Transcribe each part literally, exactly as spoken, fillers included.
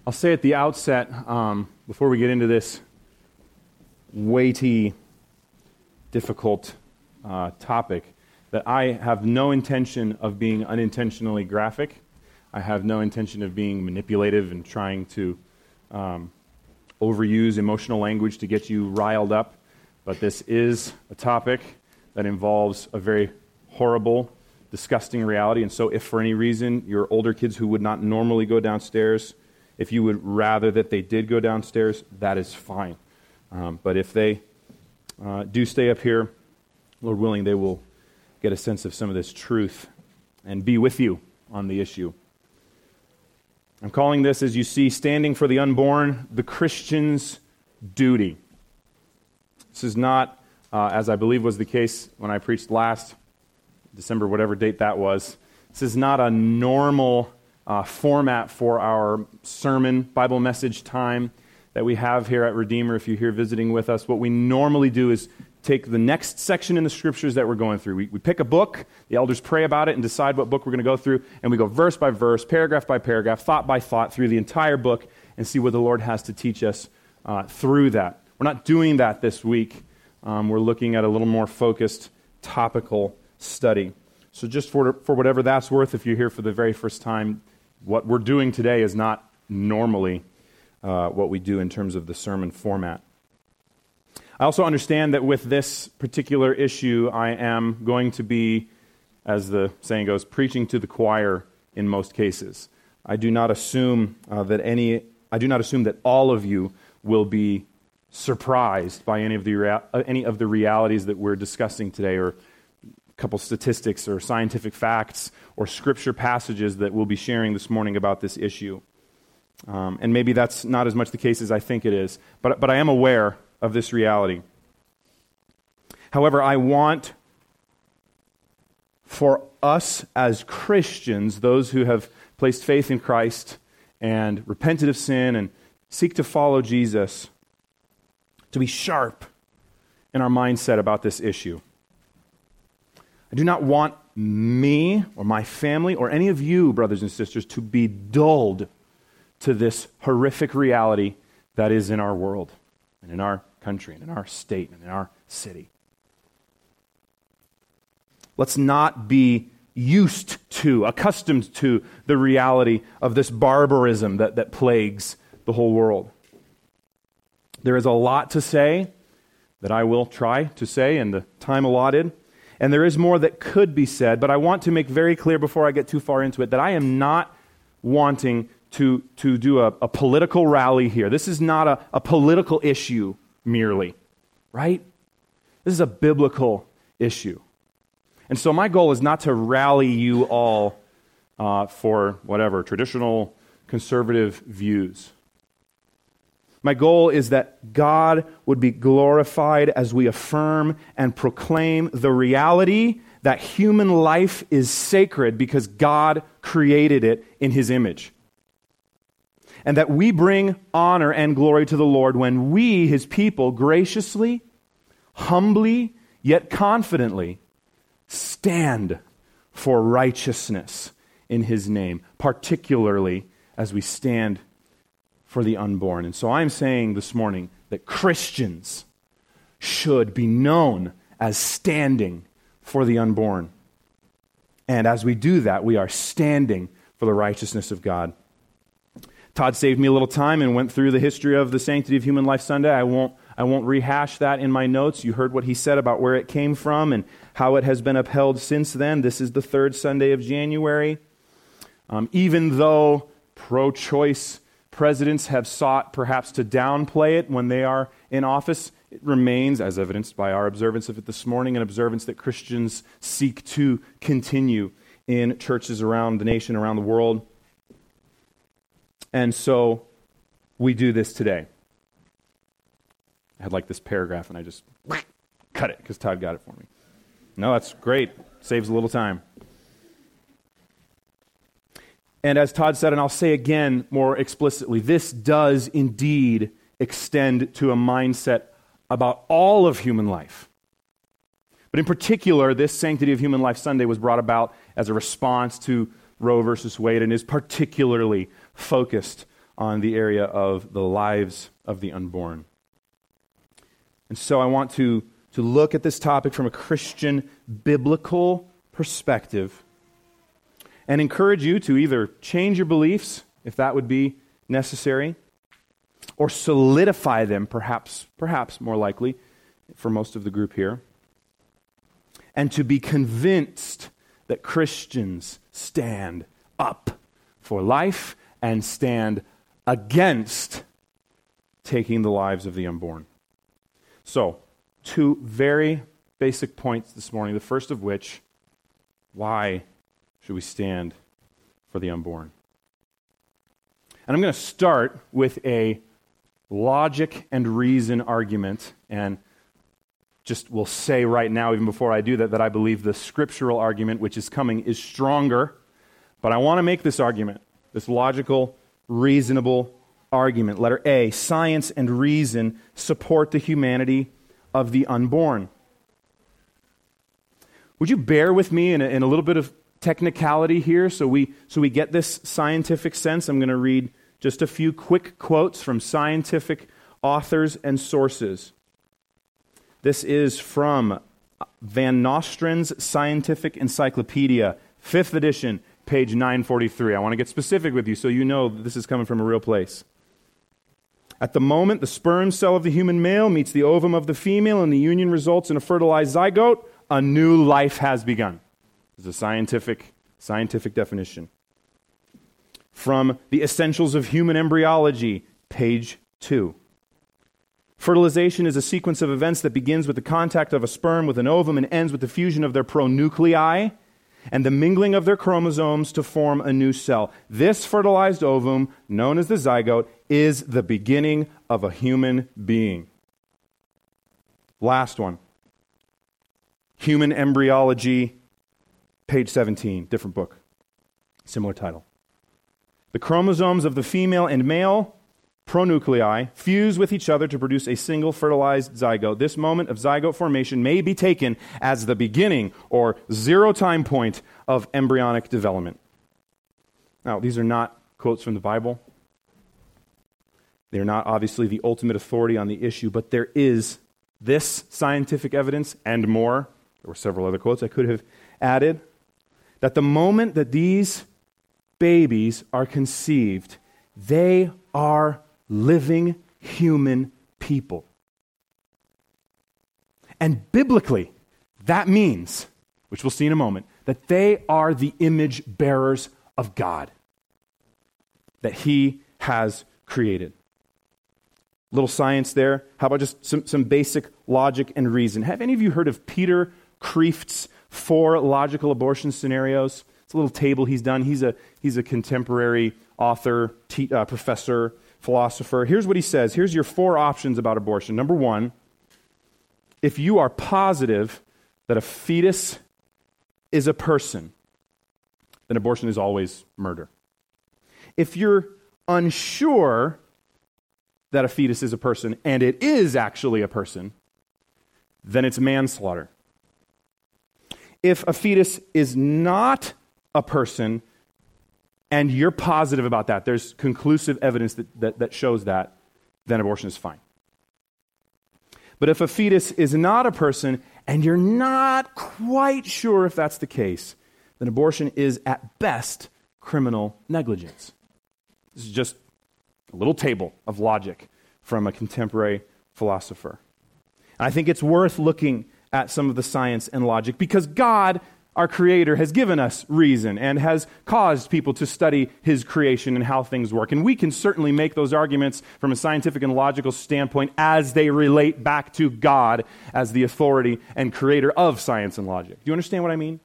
I'll say at the outset, um, before we get into this weighty, difficult uh, topic, that I have no intention of being unintentionally graphic. I have no intention of being manipulative and trying to um, overuse emotional language to get you riled up. But this is a topic that involves a very horrible, disgusting reality. And so if for any reason your older kids who would not normally go downstairs, if you would rather that they did go downstairs, that is fine. Um, but if they uh, do stay up here, Lord willing, they will get a sense of some of this truth and be with you on the issue. I'm calling this, as you see, Standing for the Unborn, the Christian's Duty. This is not, uh, as I believe was the case when I preached last December, whatever date that was, this is not a normal uh, format for our sermon, Bible message time that we have here at Redeemer. If you're here visiting with us, what we normally do is take the next section in the scriptures that we're going through. We, we pick a book, the elders pray about it and decide what book we're going to go through, and we go verse by verse, paragraph by paragraph, thought by thought through the entire book and see what the Lord has to teach us uh, through that. We're not doing that this week. Um, we're looking at a little more focused, topical study. So just for, for whatever that's worth, if you're here for the very first time, what we're doing today is not normally uh, what we do in terms of the sermon format. I also understand that with this particular issue, I am going to be, as the saying goes, preaching to the choir in most cases. I do not assume uh, that any. I do not assume that all of you will be surprised by any of the rea- uh, any of the realities that we're discussing today, or a couple statistics, or scientific facts, or scripture passages that we'll be sharing this morning about this issue. Um, and maybe that's not as much the case as I think it is, but but I am aware of this reality. However, I want for us as Christians, those who have placed faith in Christ and repented of sin and seek to follow Jesus, to be sharp in our mindset about this issue. I do not want me or my family or any of you, brothers and sisters, to be dulled to this horrific reality that is in our world and in our country and in our state and in our city. Let's not be used to, accustomed to the reality of this barbarism that, that plagues the whole world. There is a lot to say that I will try to say in the time allotted, and there is more that could be said, but I want to make very clear before I get too far into it that I am not wanting to, to do a, a political rally here. This is not a, a political issue merely, right? This is a biblical issue. And so my goal is not to rally you all uh, for whatever, traditional conservative views. My goal is that God would be glorified as we affirm and proclaim the reality that human life is sacred because God created it in His image. And that we bring honor and glory to the Lord when we, His people, graciously, humbly, yet confidently stand for righteousness in His name, particularly as we stand for the unborn. And so I'm saying this morning that Christians should be known as standing for the unborn. And as we do that, we are standing for the righteousness of God. Todd saved me a little time and went through the history of the Sanctity of Human Life Sunday. I won't I won't rehash that in my notes. You heard what he said about where it came from and how it has been upheld since then. This is the third Sunday of January. Um, even though pro-choice presidents have sought perhaps to downplay it when they are in office, it remains, as evidenced by our observance of it this morning, an observance that Christians seek to continue in churches around the nation, around the world. And so we do this today. I had like this paragraph and I just cut it because Todd got it for me. No, that's great. Saves a little time. And as Todd said, and I'll say again more explicitly, this does indeed extend to a mindset about all of human life. But in particular, this Sanctity of Human Life Sunday was brought about as a response to Roe versus Wade and is particularly focused on the area of the lives of the unborn. And so I want to, to look at this topic from a Christian biblical perspective and encourage you to either change your beliefs, if that would be necessary, or solidify them, perhaps, perhaps more likely, for most of the group here, and to be convinced that Christians stand up for life and stand against taking the lives of the unborn. So, two very basic points this morning, the first of which, why should we stand for the unborn? And I'm going to start with a logic and reason argument, and just will say right now, even before I do that, that I believe the scriptural argument which is coming is stronger, but I want to make this argument, this logical, reasonable argument. Letter A, science and reason support the humanity of the unborn. Would you bear with me in a, in a little bit of technicality here so we, so we get this scientific sense? I'm going to read just a few quick quotes from scientific authors and sources. This is from Van Nostrand's Scientific Encyclopedia, fifth edition, page nine forty-three. I want to get specific with you so you know that this is coming from a real place. At the moment the sperm cell of the human male meets the ovum of the female and the union results in a fertilized zygote, a new life has begun. This is a scientific, scientific definition. From The Essentials of Human Embryology, page two. Fertilization is a sequence of events that begins with the contact of a sperm with an ovum and ends with the fusion of their pronuclei and the mingling of their chromosomes to form a new cell. This fertilized ovum, known as the zygote, is the beginning of a human being. Last one. Human Embryology, page seventeen, different book, similar title. The chromosomes of the female and male pronuclei fuse with each other to produce a single fertilized zygote. This moment of zygote formation may be taken as the beginning or zero time point of embryonic development. Now, these are not quotes from the Bible. They're not obviously the ultimate authority on the issue, but there is this scientific evidence and more. There were several other quotes I could have added. That the moment that these babies are conceived, they are living human people. And biblically, that means, which we'll see in a moment, that they are the image bearers of God that He has created. Little science there. How about just some, some basic logic and reason? Have any of you heard of Peter Kreeft's four logical abortion scenarios? It's a little table he's done. He's a, he's a contemporary author, te- uh, professor, philosopher. Here's what he says. Here's your four options about abortion. Number one, if you are positive that a fetus is a person, then abortion is always murder. If you're unsure that a fetus is a person, and it is actually a person, then it's manslaughter. If a fetus is not a person, and you're positive about that, there's conclusive evidence that, that, that shows that, then abortion is fine. But if a fetus is not a person, and you're not quite sure if that's the case, then abortion is at best criminal negligence. This is just a little table of logic from a contemporary philosopher. And I think it's worth looking at some of the science and logic because God, our Creator, has given us reason and has caused people to study His creation and how things work. And we can certainly make those arguments from a scientific and logical standpoint as they relate back to God as the authority and creator of science and logic. Do you understand what I mean?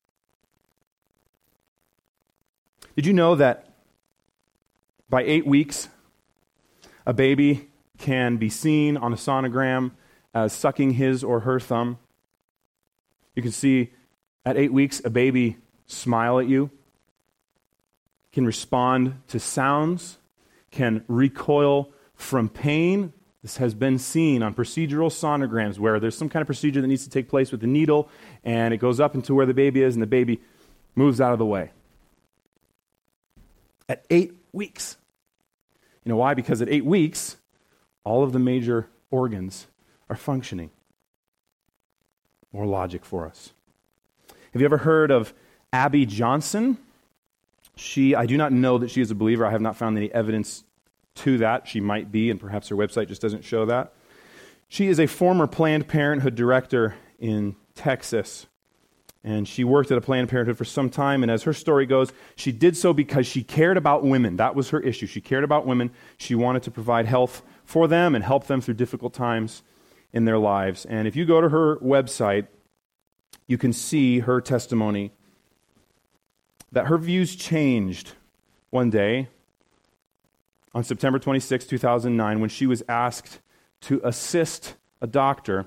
Did you know that by eight weeks, a baby can be seen on a sonogram as sucking his or her thumb? You can see at eight weeks a baby smile at you, can respond to sounds, can recoil from pain. This has been seen on procedural sonograms where there's some kind of procedure that needs to take place with the needle, and it goes up into where the baby is, and the baby moves out of the way. At eight weeks. You know why? Because at eight weeks, all of the major organs are functioning. More logic for us. Have you ever heard of Abby Johnson? She, I do not know that she is a believer. I have not found any evidence to that. She might be, and perhaps her website just doesn't show that. She is a former Planned Parenthood director in Texas, and she worked at a Planned Parenthood for some time, and as her story goes, she did so because she cared about women. That was her issue. She cared about women. She wanted to provide health for them and help them through difficult times in their lives. And if you go to her website, you can see her testimony that her views changed one day on September twenty-sixth, two thousand nine, when she was asked to assist a doctor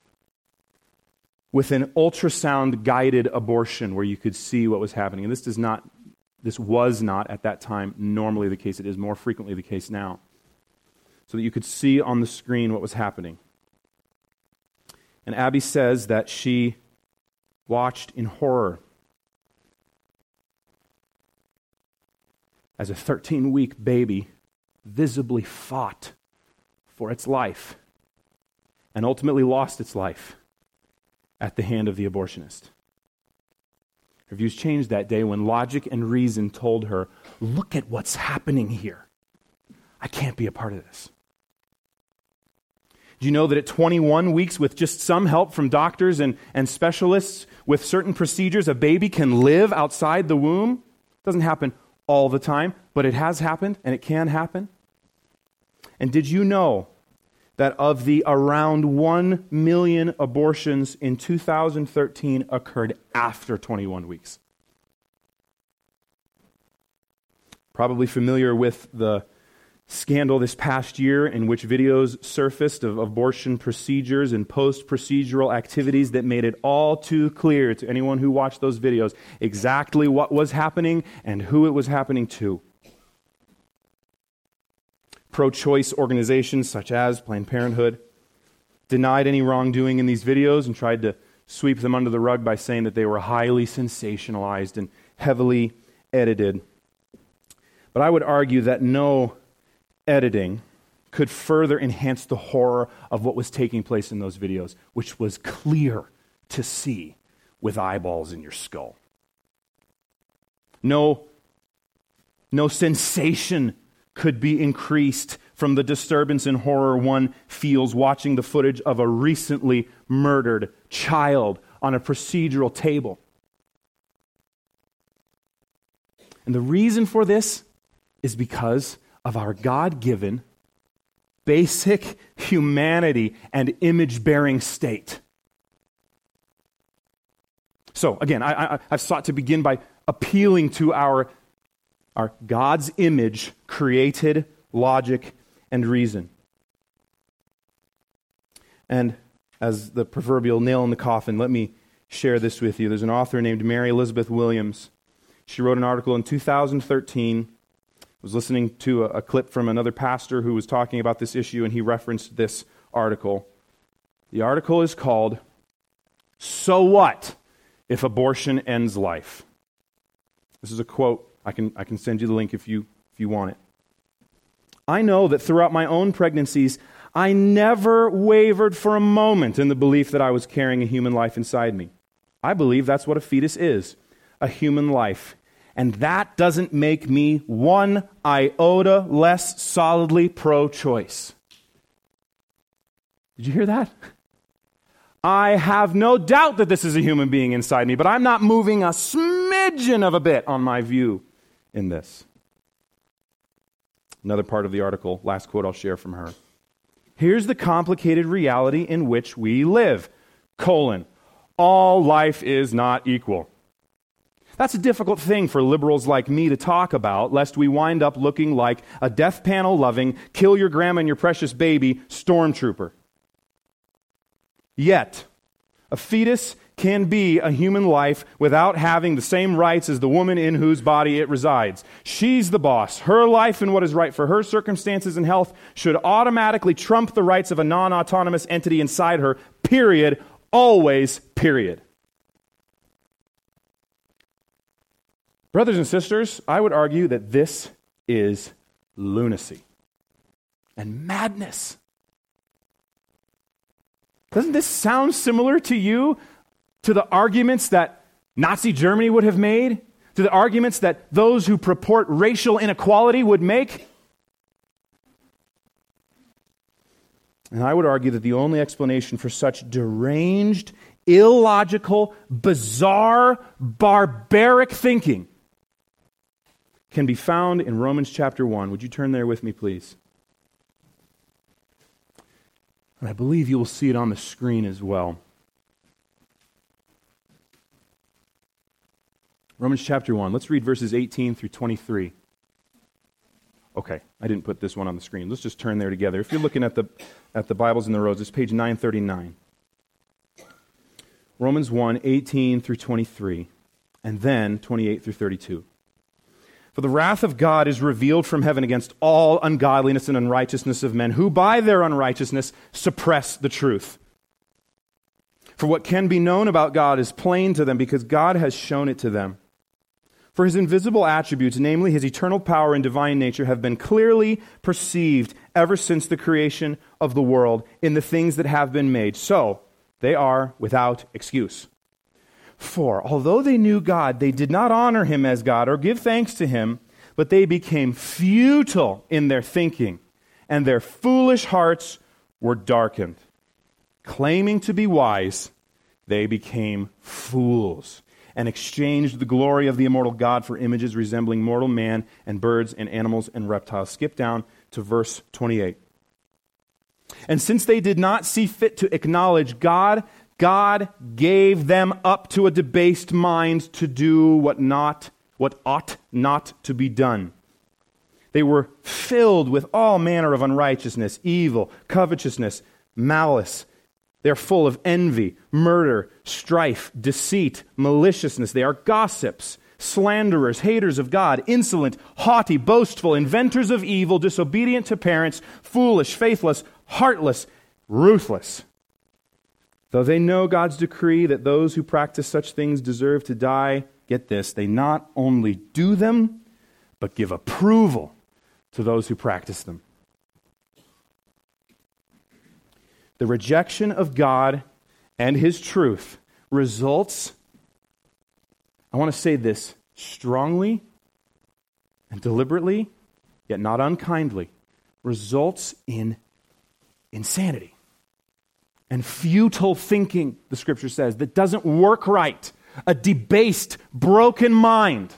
with an ultrasound-guided abortion where you could see what was happening. And this does not, this was not at that time normally the case. It is more frequently the case now. So that you could see on the screen what was happening. And Abby says that she watched in horror as a thirteen-week baby visibly fought for its life and ultimately lost its life at the hand of the abortionist. Her views changed that day when logic and reason told her, look at what's happening here. I can't be a part of this. Do you know that at twenty-one weeks, with just some help from doctors and, and specialists, with certain procedures, a baby can live outside the womb? It doesn't happen all the time, but it has happened, and it can happen. And did you know that of the around one million abortions in two thousand thirteen occurred after twenty-one weeks? Probably familiar with the scandal this past year in which videos surfaced of abortion procedures and post-procedural activities that made it all too clear to anyone who watched those videos exactly what was happening and who it was happening to. Pro-choice organizations such as Planned Parenthood denied any wrongdoing in these videos and tried to sweep them under the rug by saying that they were highly sensationalized and heavily edited. But I would argue that no editing could further enhance the horror of what was taking place in those videos, which was clear to see with eyeballs in your skull. No, no sensation could be increased from the disturbance and horror one feels watching the footage of a recently murdered child on a procedural table. And the reason for this is because of our God-given, basic humanity and image-bearing state. So, again, I, I, I've sought to begin by appealing to our, our God's image, created logic and reason. And as the proverbial nail in the coffin, let me share this with you. There's an author named Mary Elizabeth Williams. She wrote an article in two thousand thirteen. I was listening to a, a clip from another pastor who was talking about this issue, and he referenced this article. The article is called, "So What If Abortion Ends Life?" This is a quote. I can, I can send you the link if you, if you want it. "I know that throughout my own pregnancies, I never wavered for a moment in the belief that I was carrying a human life inside me. I believe that's what a fetus is, a human life. And that doesn't make me one iota less solidly pro-choice." Did you hear that? I have no doubt that this is a human being inside me, but I'm not moving a smidgen of a bit on my view in this. Another part of the article, last quote I'll share from her. "Here's the complicated reality in which we live, colon, all life is not equal. That's a difficult thing for liberals like me to talk about, lest we wind up looking like a death panel loving, kill your grandma and your precious baby stormtrooper. Yet, a fetus can be a human life without having the same rights as the woman in whose body it resides. She's the boss. Her life and what is right for her circumstances and health should automatically trump the rights of a non-autonomous entity inside her, period, always, period." Brothers and sisters, I would argue that this is lunacy. and madness. Doesn't this sound similar to you, to the arguments that Nazi Germany would have made, to the arguments that those who purport racial inequality would make? And I would argue that the only explanation for such deranged, illogical, bizarre, barbaric thinking can be found in Romans chapter one. Would you turn there with me, please? And I believe you will see it on the screen as well. Romans chapter one. Let's read verses eighteen through twenty-three. Okay, I didn't put this one on the screen. Let's just turn there together. If you're looking at the at the Bibles in the rows, it's page nine thirty-nine. Romans one, eighteen through twenty-three, and then twenty-eight through thirty-two. For the wrath of God is revealed from heaven against all ungodliness and unrighteousness of men, who by their unrighteousness suppress the truth. For what can be known about God is plain to them, because God has shown it to them. For his invisible attributes, namely his eternal power and divine nature, have been clearly perceived ever since the creation of the world in the things that have been made. So they are without excuse. For although they knew God, they did not honor him as God or give thanks to him, but they became futile in their thinking, and their foolish hearts were darkened. Claiming to be wise, they became fools, and exchanged the glory of the immortal God for images resembling mortal man and birds and animals and reptiles. Skip down to verse twenty-eight. And since they did not see fit to acknowledge God, God gave them up to a debased mind to do what not, what ought not to be done. They were filled with all manner of unrighteousness, evil, covetousness, malice. They're full of envy, murder, strife, deceit, maliciousness. They are gossips, slanderers, haters of God, insolent, haughty, boastful, inventors of evil, disobedient to parents, foolish, faithless, heartless, ruthless. Though they know God's decree that those who practice such things deserve to die, get this, they not only do them, but give approval to those who practice them. The rejection of God and his truth results, I want to say this strongly and deliberately, yet not unkindly, results in insanity and futile thinking, the scripture says, that doesn't work right. A debased, broken mind.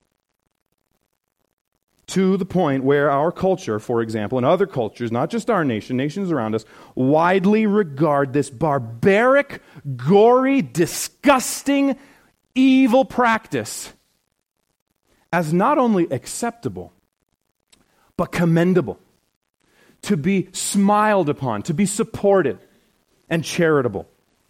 To the point where our culture, for example, and other cultures, not just our nation, nations around us, widely regard this barbaric, gory, disgusting, evil practice as not only acceptable, but commendable, to be smiled upon, to be supported, and charitable.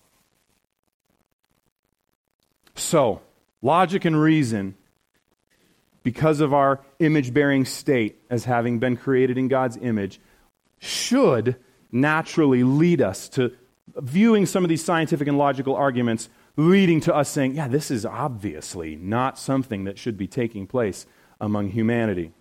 So, logic and reason, because of our image-bearing state as having been created in God's image, should naturally lead us to viewing some of these scientific and logical arguments, leading to us saying, yeah, this is obviously not something that should be taking place among humanity.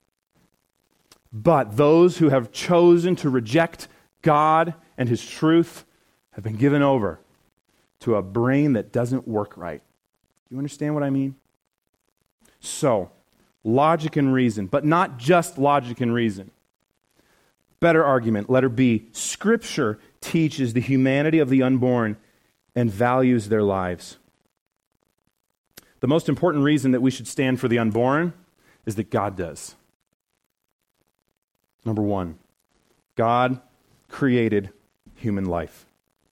But those who have chosen to reject God and his truth have been given over to a brain that doesn't work right. Do you understand what I mean? So, logic and reason, but not just logic and reason. Better argument, letter B, Scripture teaches the humanity of the unborn and values their lives. The most important reason that we should stand for the unborn is that God does. Number one, God created human life.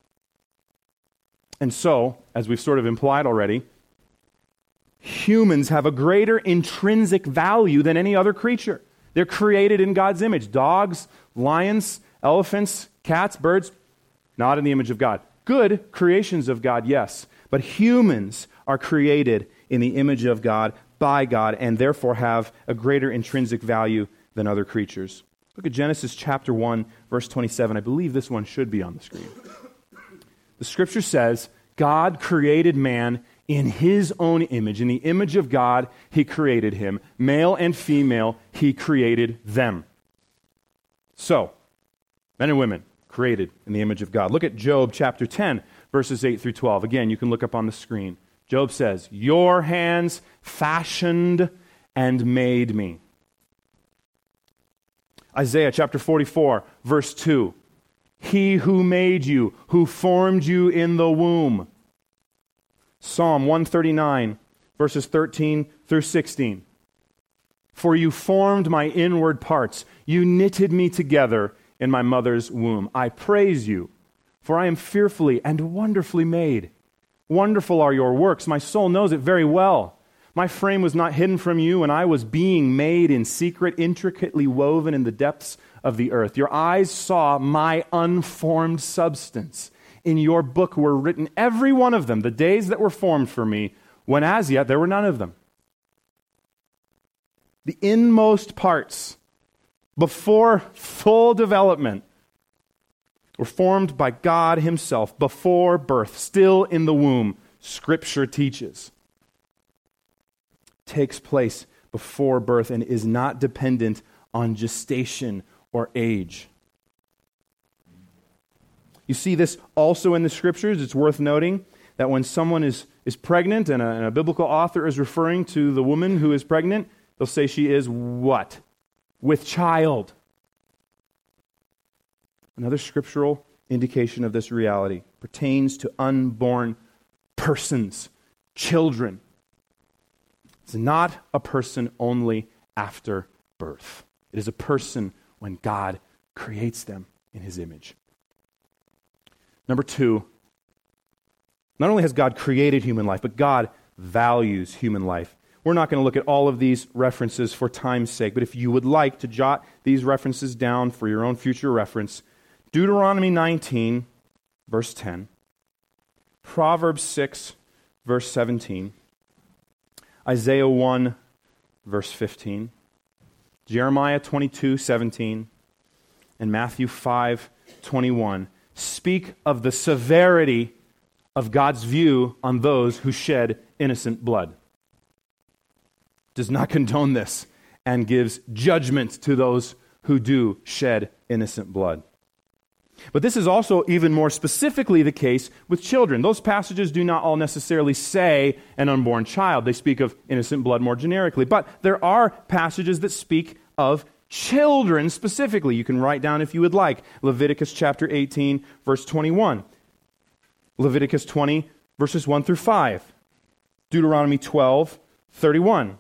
And so, as we've sort of implied already, humans have a greater intrinsic value than any other creature. They're created in God's image. Dogs, lions, elephants, cats, birds, not in the image of God. Good creations of God, yes. But humans are created in the image of God, by God, and therefore have a greater intrinsic value than other creatures. Look at Genesis chapter one, verse twenty-seven. I believe this one should be on the screen. The scripture says, God created man in his own image. In the image of God, he created him. Male and female, he created them. So So, men and women created in the image of God. Look at Job chapter ten, verses eight through twelve. Again, you can look up on the screen. Job says, "Your hands fashioned and made me." Isaiah chapter forty-four, verse two. "He who made you, who formed you in the womb." Psalm one thirty-nine, verses thirteen through sixteen. "For you formed my inward parts. You knitted me together in my mother's womb. I praise you, for I am fearfully and wonderfully made. Wonderful are your works. My soul knows it very well. My frame was not hidden from you when I was being made in secret, intricately woven in the depths of the earth. Your eyes saw my unformed substance. In your book were written, every one of them, the days that were formed for me, when as yet there were none of them." The inmost parts, before full development, were formed by God himself before birth, still in the womb, Scripture teaches. Takes place before birth and is not dependent on gestation or age. You see this also in the Scriptures. It's worth noting that when someone is, is pregnant and a, and a biblical author is referring to the woman who is pregnant, they'll say she is what? With child. Another scriptural indication of this reality pertains to unborn persons, children. It's not a person only after birth. It is a person when God creates them in his image. Number two, not only has God created human life, but God values human life. We're not going to look at all of these references for time's sake, but if you would like to jot these references down for your own future reference, Deuteronomy nineteen, verse ten, Proverbs six, verse seventeen, Isaiah one, verse fifteen, Jeremiah twenty-two, seventeen, and Matthew five, twenty-one speak of the severity of God's view on those who shed innocent blood. Does not condone this and gives judgment to those who do shed innocent blood. But this is also even more specifically the case with children. Those passages do not all necessarily say an unborn child. They speak of innocent blood more generically. But there are passages that speak of children specifically. You can write down if you would like. Leviticus chapter eighteen, verse twenty-one. Leviticus twenty, verses one through five. Deuteronomy twelve, thirty-one.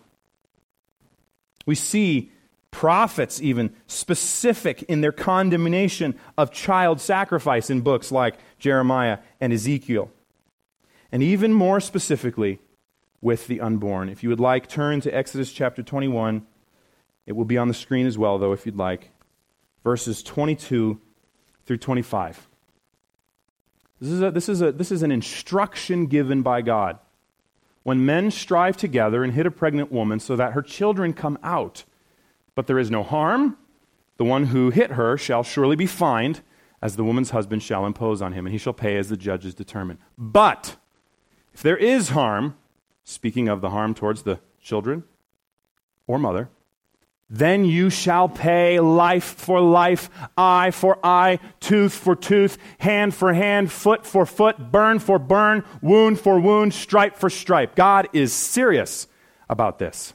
We see prophets even specific in their condemnation of child sacrifice in books like Jeremiah and Ezekiel. And even more specifically with the unborn. If you would like, turn to Exodus chapter twenty-one. It will be on the screen as well, though, if you'd like. Verses twenty-two through twenty-five. This is a, this is a, this is an instruction given by God. When men strive together and hit a pregnant woman so that her children come out, but there is no harm, the one who hit her shall surely be fined, as the woman's husband shall impose on him, and he shall pay as the judges determine. But if there is harm, speaking of the harm towards the children or mother, then you shall pay life for life, eye for eye, tooth for tooth, hand for hand, foot for foot, burn for burn, wound for wound, stripe for stripe. God is serious about this.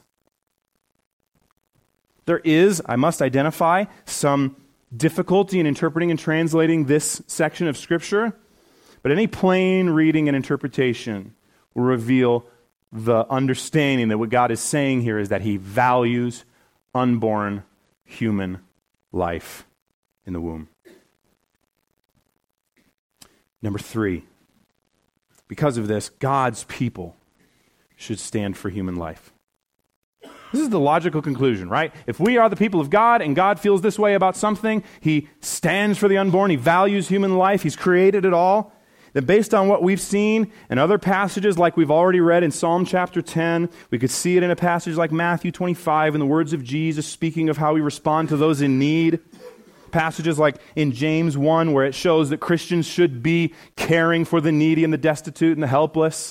There is, I must identify, some difficulty in interpreting and translating this section of Scripture, but any plain reading and interpretation will reveal the understanding that what God is saying here is that he values unborn human life in the womb. Number three, because of this, God's people should stand for human life. This is the logical conclusion, right? If we are the people of God and God feels this way about something, he stands for the unborn, he values human life, he's created it all. Then based on what we've seen in other passages like we've already read in Psalm chapter ten, we could see it in a passage like Matthew twenty-five in the words of Jesus speaking of how we respond to those in need. Passages like in James one where it shows that Christians should be caring for the needy and the destitute and the helpless.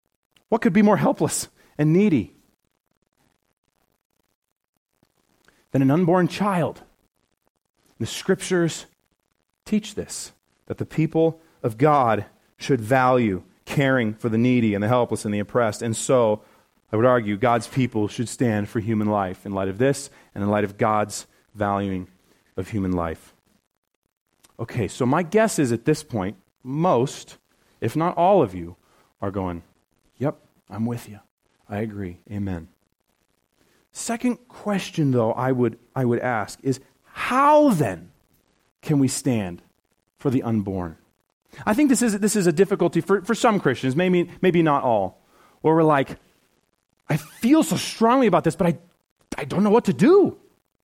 What could be more helpless and needy? than an unborn child. The scriptures teach this, that the people of God should value caring for the needy and the helpless and the oppressed. And so, I would argue, God's people should stand for human life in light of this and in light of God's valuing of human life. Okay, so my guess is at this point, most, if not all of you, are going, yep, I'm with you. I agree. Amen. Second question, though, I would I would ask is, how then can we stand for the unborn? I think this is this is a difficulty for, for some Christians, maybe maybe not all, where we're like, I feel so strongly about this, but I I don't know what to do.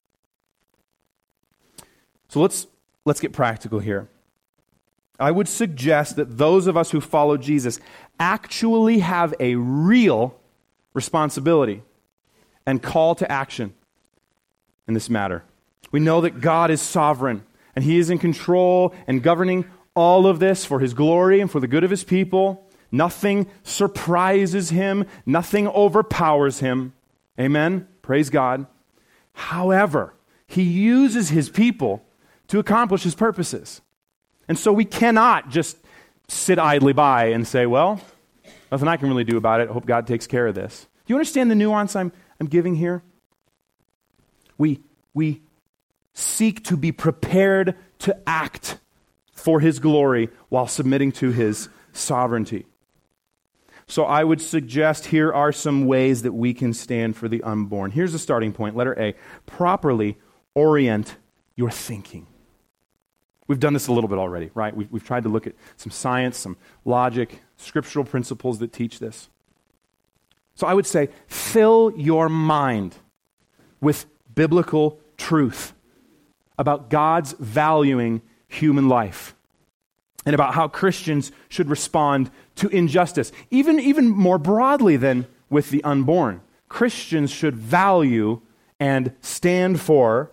So let's let's get practical here. I would suggest that those of us who follow Jesus actually have a real responsibility and call to action in this matter. We know that God is sovereign, and He is in control and governing all of this for His glory and for the good of His people. Nothing surprises Him. Nothing overpowers Him. Amen? Praise God. However, He uses His people to accomplish His purposes. And so we cannot just sit idly by and say, well, nothing I can really do about it. I hope God takes care of this. Do you understand the nuance I'm, I'm giving here? We, we seek to be prepared to act for His glory while submitting to His sovereignty. So I would suggest here are some ways that we can stand for the unborn. Here's the starting point, letter A. Properly orient your thinking. We've done this a little bit already, right? We've, we've tried to look at some science, some logic, scriptural principles that teach this. So I would say, fill your mind with biblical truth about God's valuing human life and about how Christians should respond to injustice. Even, even more broadly than with the unborn, Christians should value and stand for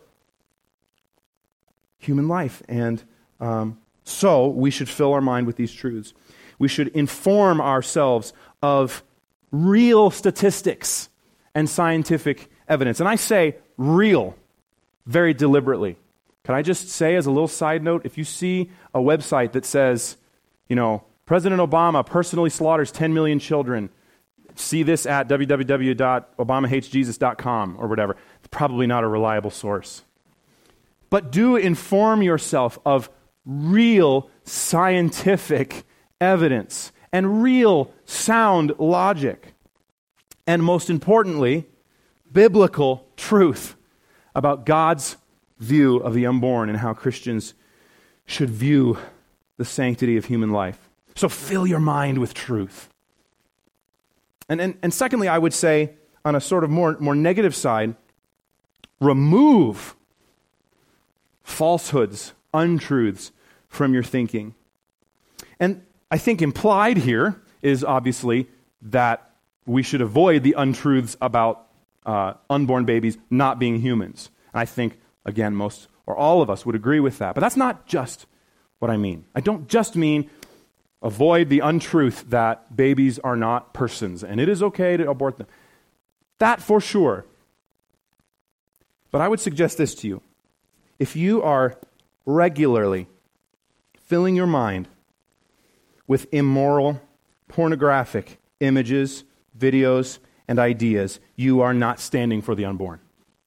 human life. And um, so we should fill our mind with these truths. We should inform ourselves of real statistics and scientific evidence. And I say real very deliberately. Can I just say as a little side note, if you see a website that says, you know, President Obama personally slaughters ten million children, see this at w w w dot obama hates jesus dot com or whatever, it's probably not a reliable source. But do inform yourself of real scientific evidence and real sound logic. And most importantly, biblical truth about God's view of the unborn and how Christians should view the sanctity of human life. So fill your mind with truth. And, and, and secondly, I would say, on a sort of more, more negative side, remove falsehoods, untruths from your thinking. And I think implied here is obviously that we should avoid the untruths about uh, unborn babies not being humans. And I think, again, most or all of us would agree with that. But that's not just what I mean. I don't just mean avoid the untruth that babies are not persons and it is okay to abort them. That for sure. But I would suggest this to you. If you are regularly filling your mind with immoral, pornographic images, videos, and ideas, you are not standing for the unborn.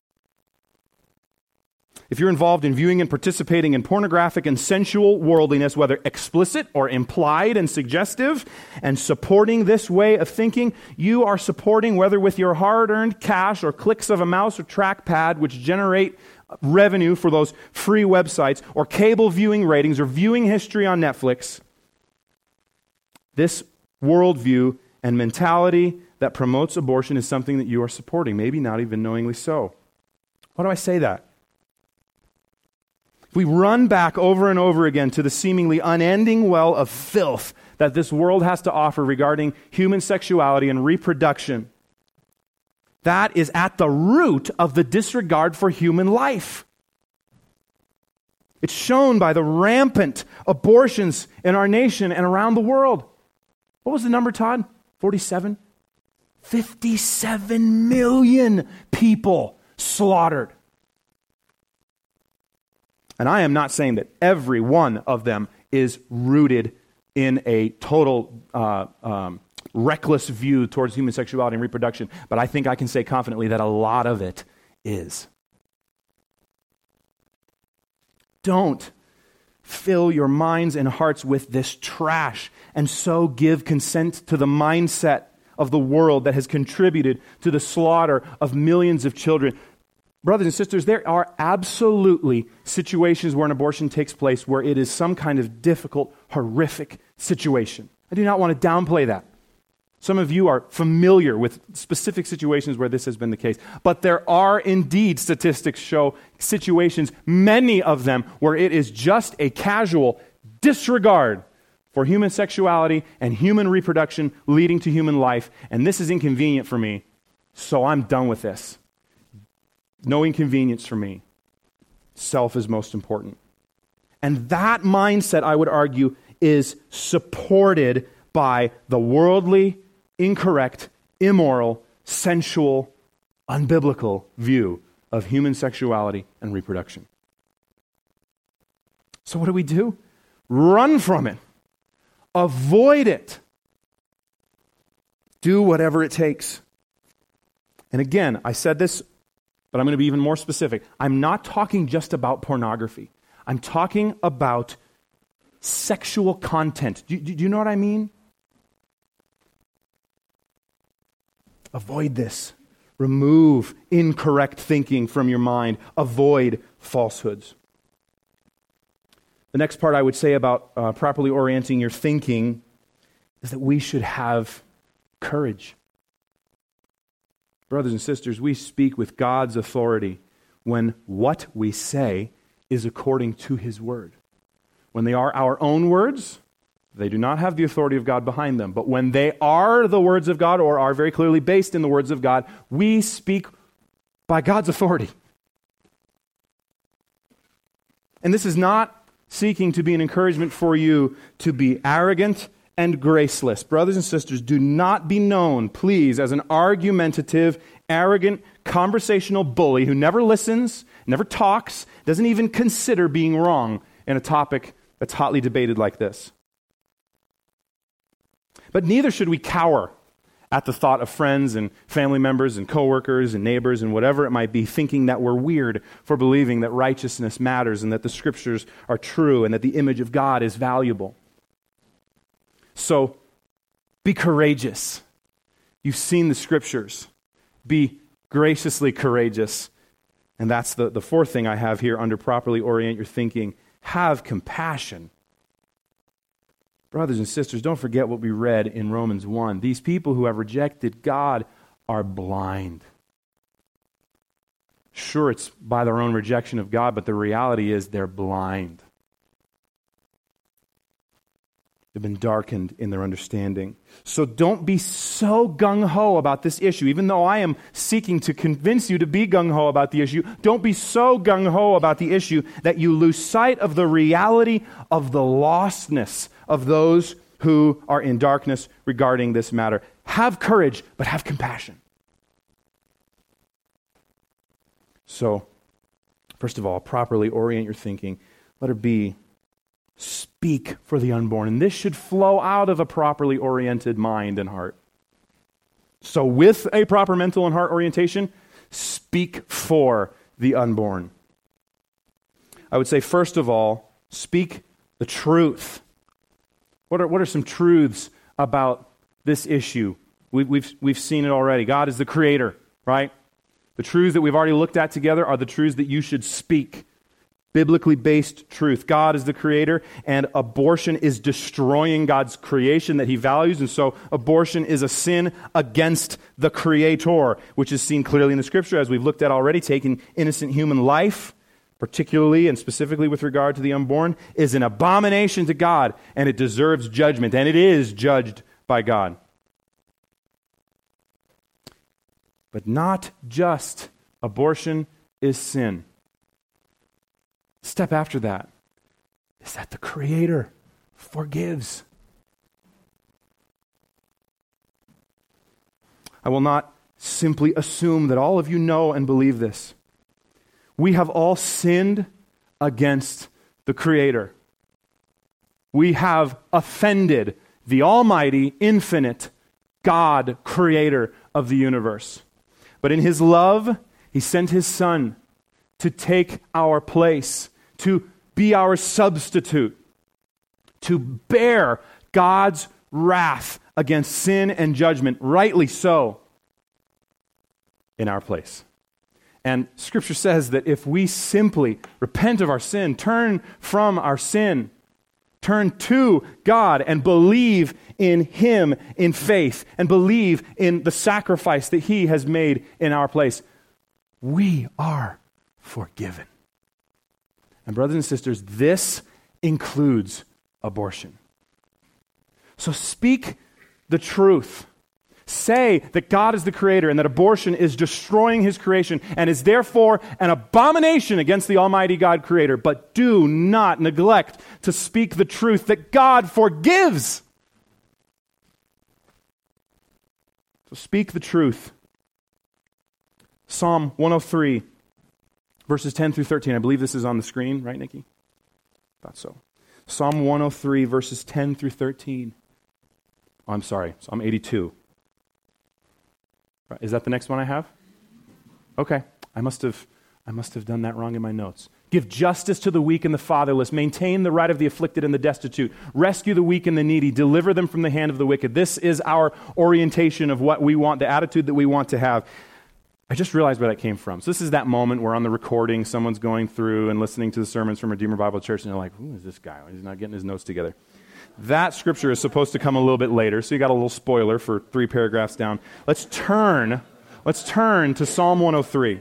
If you're involved in viewing and participating in pornographic and sensual worldliness, whether explicit or implied and suggestive, and supporting this way of thinking, you are supporting, whether with your hard-earned cash or clicks of a mouse or trackpad, which generate revenue for those free websites, or cable viewing ratings, or viewing history on Netflix, this worldview and mentality that promotes abortion is something that you are supporting, maybe not even knowingly so. Why do I say that? We run back over and over again to the seemingly unending well of filth that this world has to offer regarding human sexuality and reproduction. That is at the root of the disregard for human life. It's shown by the rampant abortions in our nation and around the world. What was the number, Todd? forty-seven? fifty-seven million people slaughtered And I am not saying that every one of them is rooted in a total uh, um, reckless view towards human sexuality and reproduction, but I think I can say confidently that a lot of it is. Don't fill your minds and hearts with this trash and so give consent to the mindset of the world that has contributed to the slaughter of millions of children. Brothers and sisters, there are absolutely situations where an abortion takes place where it is some kind of difficult, horrific situation. I do not want to downplay that. Some of you are familiar with specific situations where this has been the case. But there are indeed, statistics show, situations, many of them, where it is just a casual disregard for human sexuality and human reproduction leading to human life. And this is inconvenient for me, so I'm done with this. No inconvenience for me. Self is most important. And that mindset, I would argue, is supported by the worldly, incorrect, immoral, sensual, unbiblical view of human sexuality and reproduction. So what do we do? Run from it. Avoid it. Do whatever it takes. And again, I said this, but I'm going to be even more specific. I'm not talking just about pornography. I'm talking about sexual content. Do, do, do you know what I mean? Avoid this. Remove incorrect thinking from your mind. Avoid falsehoods. The next part I would say about uh, properly orienting your thinking is that we should have courage. Brothers and sisters, we speak with God's authority when what we say is according to His Word. When they are our own words, they do not have the authority of God behind them. But when they are the words of God or are very clearly based in the words of God, we speak by God's authority. And this is not seeking to be an encouragement for you to be arrogant and graceless. Brothers and sisters, do not be known, please, as an argumentative, arrogant, conversational bully who never listens, never talks, doesn't even consider being wrong in a topic that's hotly debated like this. But neither should we cower at the thought of friends and family members and coworkers and neighbors and whatever it might be, thinking that we're weird for believing that righteousness matters and that the Scriptures are true and that the image of God is valuable. So, be courageous. You've seen the Scriptures. Be graciously courageous. And that's the, the fourth thing I have here under properly orient your thinking. Have compassion. Brothers and sisters, don't forget what we read in Romans one. These people who have rejected God are blind. Sure, it's by their own rejection of God, but the reality is they're blind. They've been darkened in their understanding. So don't be so gung-ho about this issue. Even though I am seeking to convince you to be gung-ho about the issue, don't be so gung-ho about the issue that you lose sight of the reality of the lostness of those who are in darkness regarding this matter. Have courage, but have compassion. So, first of all, properly orient your thinking. Let it be speak for the unborn. And this should flow out of a properly oriented mind and heart. So with a proper mental and heart orientation, speak for the unborn. I would say, first of all, speak the truth. What are, what are some truths about this issue? We, we've, we've seen it already. God is the creator, right? The truths that we've already looked at together are the truths that you should speak. Biblically based truth. God is the creator, and abortion is destroying God's creation that He values, and so abortion is a sin against the Creator, which is seen clearly in the Scripture, as we've looked at already. Taking innocent human life, particularly and specifically with regard to the unborn, is an abomination to God, and it deserves judgment, and it is judged by God. But not just abortion is sin. Step after that is that the Creator forgives. I will not simply assume that all of you know and believe this. We have all sinned against the Creator. We have offended the almighty, infinite God, creator of the universe. But in his love, he sent his Son to take our place, to be our substitute, to bear God's wrath against sin and judgment, rightly so, in our place. And Scripture says that if we simply repent of our sin, turn from our sin, turn to God and believe in him in faith and believe in the sacrifice that he has made in our place, we are forgiven. And brothers and sisters, this includes abortion. So speak the truth. Say that God is the creator and that abortion is destroying his creation and is therefore an abomination against the almighty God creator. But do not neglect to speak the truth that God forgives. So speak the truth. Psalm one oh three, verses ten through thirteen. I believe this is on the screen, right, Nikki? Thought so. Psalm one oh three, verses ten through thirteen. Oh, I'm sorry, Psalm eighty-two. Is that the next one I have? Okay. I must have I must have done that wrong in my notes. Give justice to the weak and the fatherless. Maintain the right of the afflicted and the destitute. Rescue the weak and the needy. Deliver them from the hand of the wicked. This is our orientation of what we want, the attitude that we want to have. I just realized where that came from. So this is that moment where on the recording, someone's going through and listening to the sermons from Redeemer Bible Church, and they're like, who is this guy? He's not getting his notes together. That scripture is supposed to come a little bit later, so you got a little spoiler for three paragraphs down. Let's turn, let's turn to Psalm one oh three.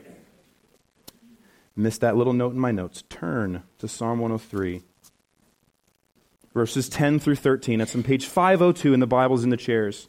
Missed that little note in my notes. Turn to Psalm one oh three. Verses ten through thirteen. That's on page five oh two in the Bibles in the chairs.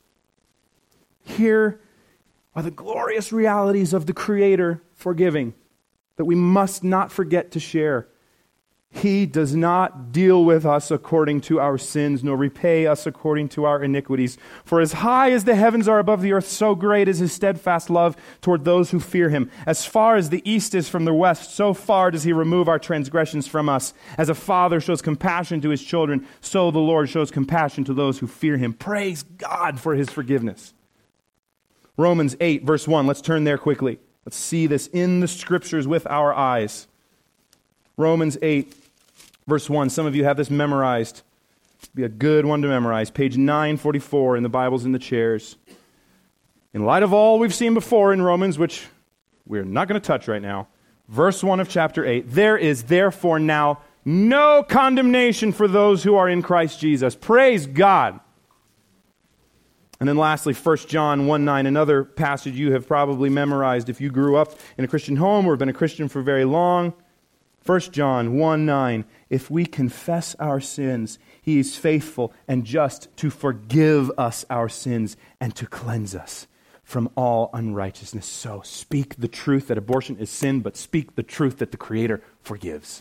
Here are the glorious realities of the Creator forgiving that we must not forget to share. He does not deal with us according to our sins, nor repay us according to our iniquities. For as high as the heavens are above the earth, so great is his steadfast love toward those who fear him. As far as the east is from the west, so far does he remove our transgressions from us. As a father shows compassion to his children, so the Lord shows compassion to those who fear him. Praise God for his forgiveness. Romans eight, verse one. Let's turn there quickly. Let's see this in the scriptures with our eyes. Romans eight, verse one. Some of you have this memorized. It'd be a good one to memorize. Page nine forty-four in the Bibles in the chairs. In light of all we've seen before in Romans, which we're not going to touch right now, verse one of chapter eight, there is therefore now no condemnation for those who are in Christ Jesus. Praise God. And then lastly, First John one nine, another passage you have probably memorized if you grew up in a Christian home or have been a Christian for very long. First John one nine, if we confess our sins, he is faithful and just to forgive us our sins and to cleanse us from all unrighteousness. So speak the truth that abortion is sin, but speak the truth that the Creator forgives.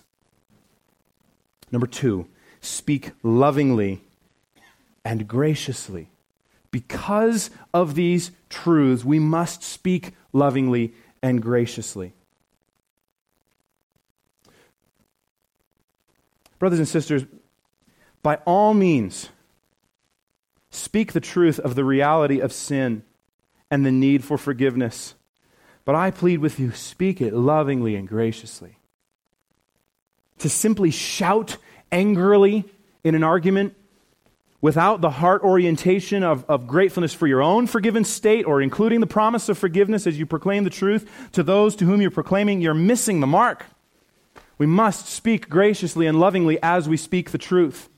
Number two, speak lovingly and graciously. Because of these truths, we must speak lovingly and graciously. Brothers and sisters, by all means, speak the truth of the reality of sin and the need for forgiveness. But I plead with you, speak it lovingly and graciously. To simply shout angrily in an argument without the heart orientation of, of gratefulness for your own forgiven state or including the promise of forgiveness as you proclaim the truth to those to whom you're proclaiming, you're missing the mark. We must speak graciously and lovingly as we speak the truth.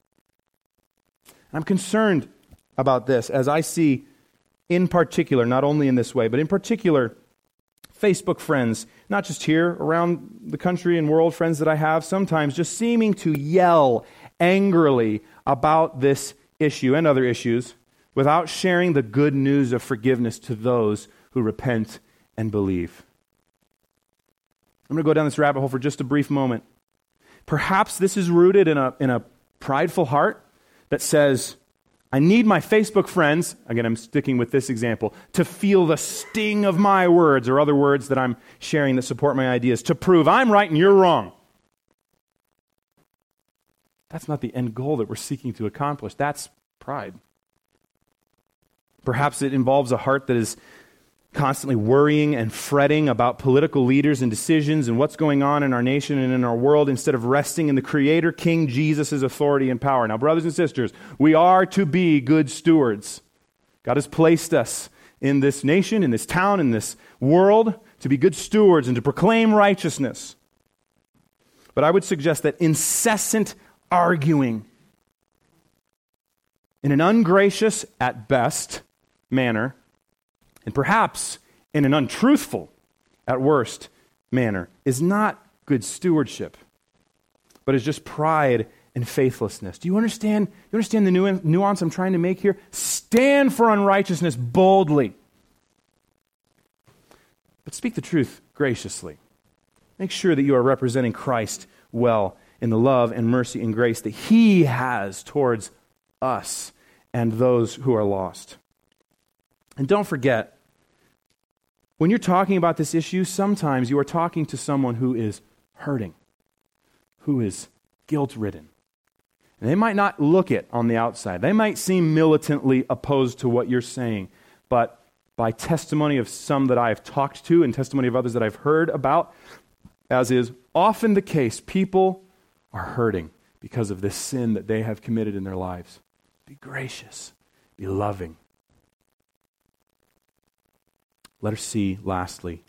I'm concerned about this as I see in particular, not only in this way, but in particular, Facebook friends, not just here around the country and world, friends that I have, sometimes just seeming to yell angrily about this issue and other issues without sharing the good news of forgiveness to those who repent and believe. I'm going to go down this rabbit hole for just a brief moment. Perhaps this is rooted in a, in a prideful heart that says, I need my Facebook friends, again, I'm sticking with this example, to feel the sting of my words or other words that I'm sharing that support my ideas, to prove I'm right and you're wrong. That's not the end goal that we're seeking to accomplish. That's pride. Perhaps it involves a heart that is constantly worrying and fretting about political leaders and decisions and what's going on in our nation and in our world instead of resting in the Creator, King Jesus' authority and power. Now, brothers and sisters, we are to be good stewards. God has placed us in this nation, in this town, in this world to be good stewards and to proclaim righteousness. But I would suggest that incessant arguing in an ungracious, at best, manner, and perhaps in an untruthful, at worst, manner, is not good stewardship, but is just pride and faithlessness. Do you understand? You understand the nu- nuance I'm trying to make here? Stand for unrighteousness boldly, but speak the truth graciously. Make sure that you are representing Christ well in the love and mercy and grace that He has towards us and those who are lost. And don't forget, when you're talking about this issue, sometimes you are talking to someone who is hurting, who is guilt-ridden. And they might not look it on the outside. They might seem militantly opposed to what you're saying, but by testimony of some that I have talked to and testimony of others that I've heard about, as is often the case, people are hurting because of this sin that they have committed in their lives. Be gracious. Be loving. Let us see, lastly,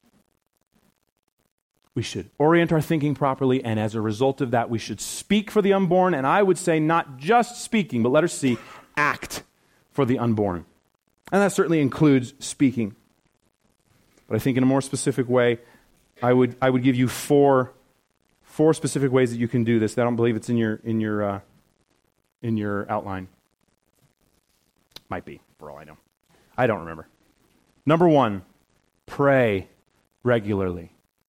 we should orient our thinking properly, and as a result of that, we should speak for the unborn, and I would say not just speaking, but let us see, act for the unborn. And that certainly includes speaking. But I think in a more specific way, I would I would give you four four specific ways that you can do this. I don't believe it's in your in your uh, in your outline. Might be, for all I know. I don't remember. Number one, pray regularly.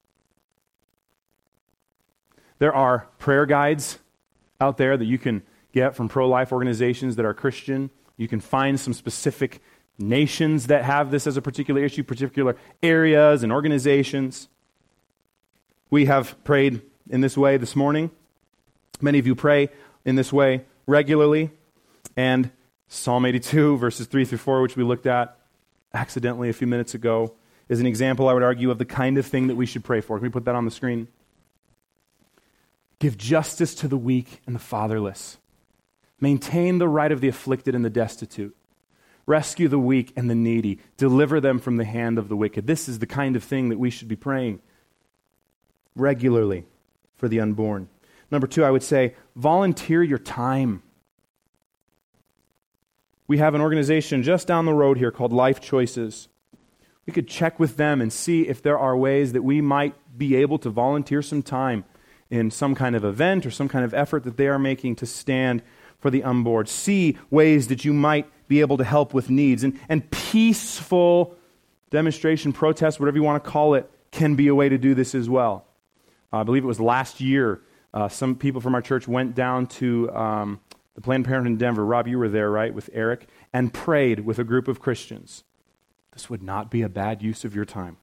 There are prayer guides out there that you can get from pro-life organizations that are Christian. You can find some specific nations that have this as a particular issue, particular areas and organizations. We have prayed in this way this morning. Many of you pray in this way regularly. And Psalm eighty-two, verses three through four, which we looked at accidentally a few minutes ago, is an example, I would argue, of the kind of thing that we should pray for. Can we put that on the screen? Give justice to the weak and the fatherless. Maintain the right of the afflicted and the destitute. Rescue the weak and the needy. Deliver them from the hand of the wicked. This is the kind of thing that we should be praying regularly for the unborn. Number two, I would say, volunteer your time. We have an organization just down the road here called Life Choices. We could check with them and see if there are ways that we might be able to volunteer some time in some kind of event or some kind of effort that they are making to stand for the unborn. See ways that you might be able to help with needs. And, and peaceful demonstration, protest, whatever you want to call it, can be a way to do this as well. Uh, I believe it was last year, uh, some people from our church went down to um, the Planned Parenthood in Denver. Rob, you were there, right, with Eric, and prayed with a group of Christians. This would not be a bad use of your time.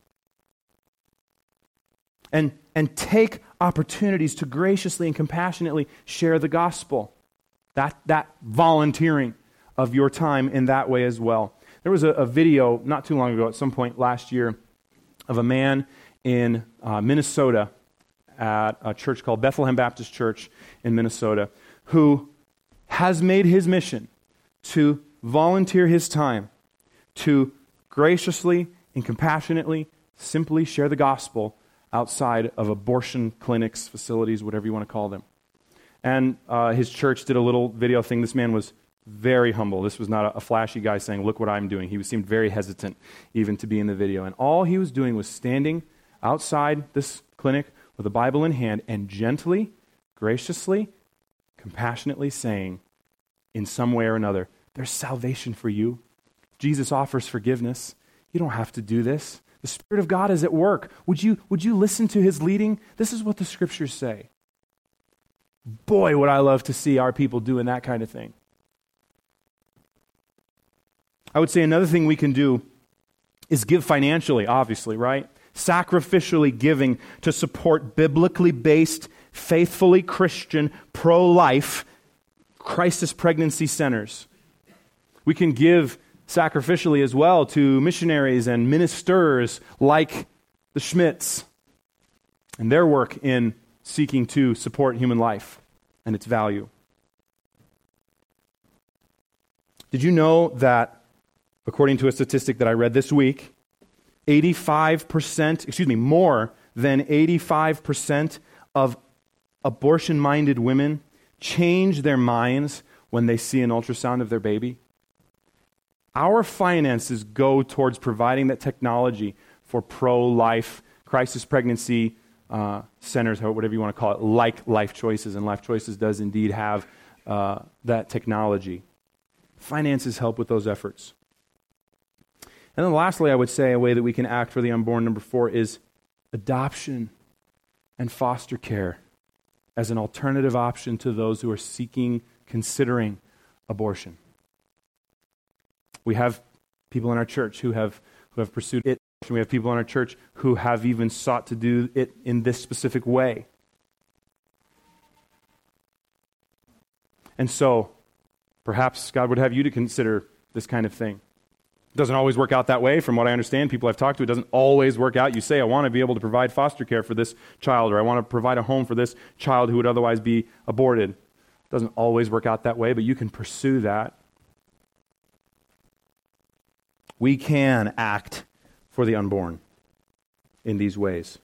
And, and take opportunities to graciously and compassionately share the gospel. That, that volunteering of your time in that way as well. There was a, a video not too long ago, at some point last year, of a man in uh, Minnesota at a church called Bethlehem Baptist Church in Minnesota, who has made his mission to volunteer his time to graciously and compassionately simply share the gospel outside of abortion clinics, facilities, whatever you want to call them. And uh, his church did a little video thing. This man was very humble. This was not a, a flashy guy saying, look what I'm doing. He seemed very hesitant even to be in the video. And all he was doing was standing outside this clinic with a Bible in hand and gently, graciously, compassionately saying, in some way or another, there's salvation for you. Jesus offers forgiveness. You don't have to do this. The Spirit of God is at work. Would you, would you listen to His leading? This is what the Scriptures say. Boy, would I love to see our people doing that kind of thing. I would say another thing we can do is give financially, obviously, right? Sacrificially giving to support biblically based faithfully Christian, pro-life crisis pregnancy centers. We can give sacrificially as well to missionaries and ministers like the Schmitz and their work in seeking to support human life and its value. Did you know that, according to a statistic that I read this week, eighty-five percent, excuse me, more than eighty-five percent of abortion-minded women change their minds when they see an ultrasound of their baby? Our finances go towards providing that technology for pro-life, crisis pregnancy uh, centers, or whatever you want to call it, like Life Choices. And Life Choices does indeed have uh, that technology. Finances help with those efforts. And then lastly, I would say a way that we can act for the unborn, number four, is adoption and foster care as an alternative option to those who are seeking, considering abortion. We have people in our church who have who have pursued it. We have people in our church who have even sought to do it in this specific way. And so, perhaps God would have you to consider this kind of thing. It doesn't always work out that way. From what I understand, people I've talked to, it doesn't always work out. You say, I want to be able to provide foster care for this child, or I want to provide a home for this child who would otherwise be aborted. It doesn't always work out that way, but you can pursue that. We can act for the unborn in these ways.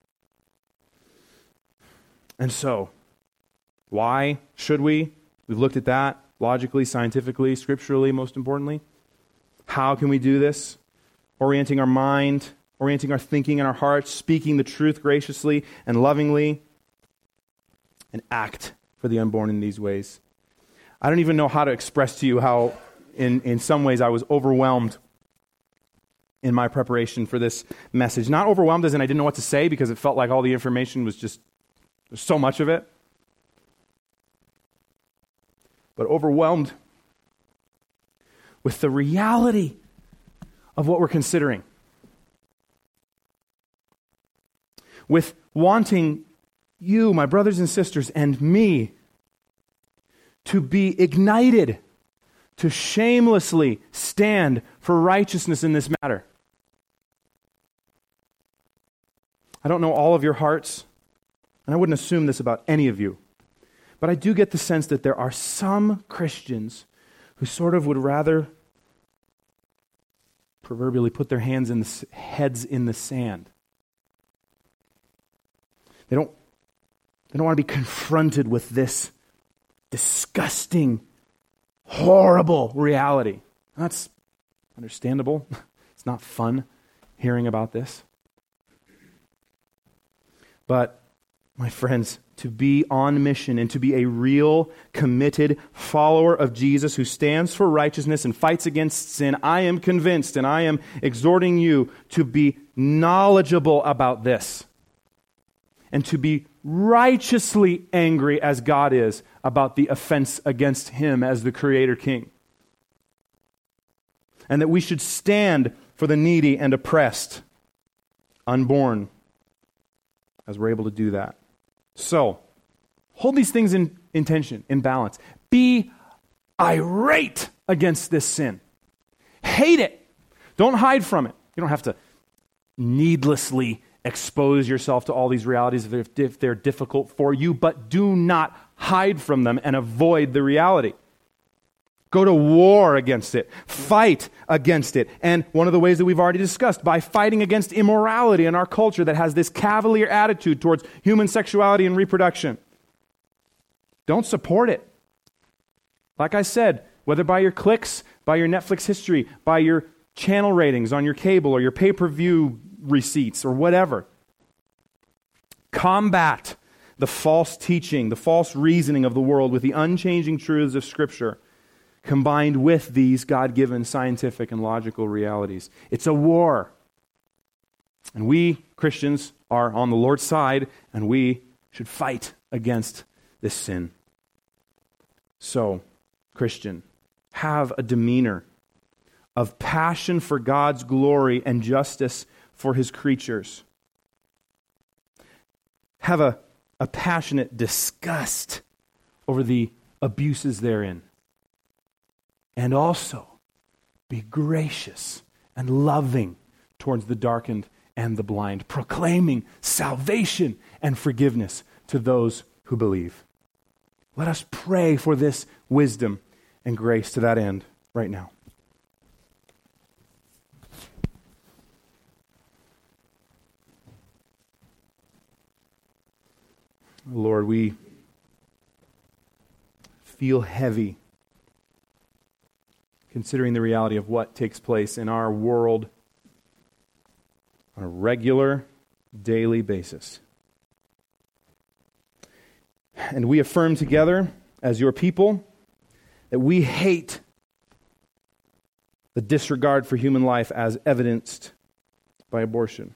And so, why should we? We've looked at that logically, scientifically, scripturally, most importantly. How can we do this? Orienting our mind, orienting our thinking and our hearts, speaking the truth graciously and lovingly, and act for the unborn in these ways. I don't even know how to express to you how, in, in some ways, I was overwhelmed in my preparation for this message. Not overwhelmed as in I didn't know what to say, because it felt like all the information was just, there's so much of it. But overwhelmed with the reality of what we're considering. With wanting you, my brothers and sisters, and me to be ignited to shamelessly stand for righteousness in this matter. I don't know all of your hearts, and I wouldn't assume this about any of you, but I do get the sense that there are some Christians who sort of would rather proverbially put their hands in the heads in the sand. They don't, they don't want to be confronted with this disgusting, horrible reality. That's understandable. It's not fun hearing about this. But, my friends, to be on mission and to be a real, committed follower of Jesus who stands for righteousness and fights against sin, I am convinced, and I am exhorting you to be knowledgeable about this and to be righteously angry as God is about the offense against Him as the Creator King. And that we should stand for the needy and oppressed, unborn, as we're able to do that. So, hold these things in, in tension, in balance. Be irate against this sin. Hate it. Don't hide from it. You don't have to needlessly expose yourself to all these realities if they're, if they're difficult for you, but do not hide from them and avoid the reality. Go to war against it. Fight against it. And one of the ways that we've already discussed, by fighting against immorality in our culture that has this cavalier attitude towards human sexuality and reproduction. Don't support it. Like I said, whether by your clicks, by your Netflix history, by your channel ratings on your cable or your pay-per-view receipts or whatever. Combat the false teaching, the false reasoning of the world with the unchanging truths of Scripture, combined with these God-given scientific and logical realities. It's a war. And we, Christians, are on the Lord's side, and we should fight against this sin. So, Christian, have a demeanor of passion for God's glory and justice for His creatures. Have a, a passionate disgust over the abuses therein. And also be gracious and loving towards the darkened and the blind, proclaiming salvation and forgiveness to those who believe. Let us pray for this wisdom and grace to that end right now. Lord, we feel heavy considering the reality of what takes place in our world on a regular, daily basis. And we affirm together as your people that we hate the disregard for human life as evidenced by abortion.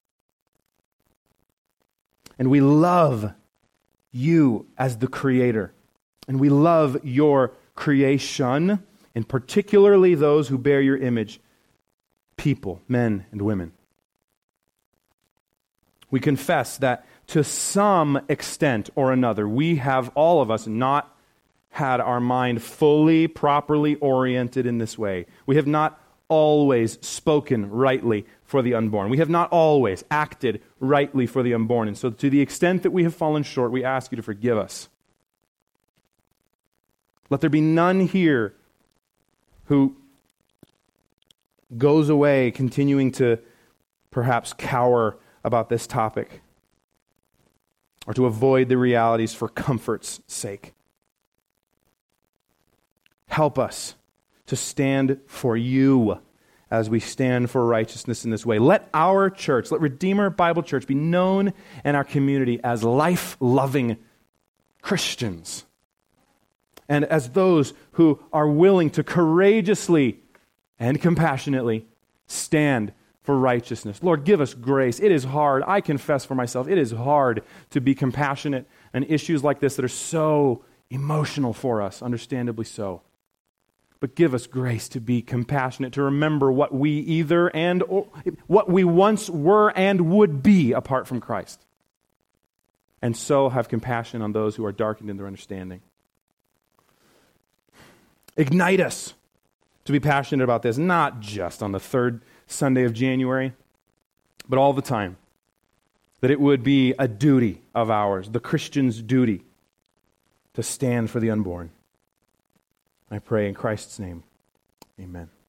And we love you as the Creator. And we love your creation, and particularly those who bear your image, people, men and women. We confess that to some extent or another, we have, all of us, not had our mind fully, properly oriented in this way. We have not always spoken rightly for the unborn. We have not always acted rightly for the unborn. And so to the extent that we have fallen short, we ask you to forgive us. Let there be none here who goes away continuing to perhaps cower about this topic or to avoid the realities for comfort's sake. Help us to stand for you as we stand for righteousness in this way. Let our church, let Redeemer Bible Church be known in our community as life-loving Christians and as those who are willing to courageously and compassionately stand for righteousness. Lord, give us grace. It is hard. I confess for myself, it is hard to be compassionate on issues like this that are so emotional for us, understandably so. But give us grace to be compassionate, to remember what we either and or, what we once were and would be apart from Christ. And so have compassion on those who are darkened in their understanding. Ignite us to be passionate about this, not just on the third Sunday of January, but all the time. That it would be a duty of ours, the Christian's duty, to stand for the unborn. I pray in Christ's name. Amen.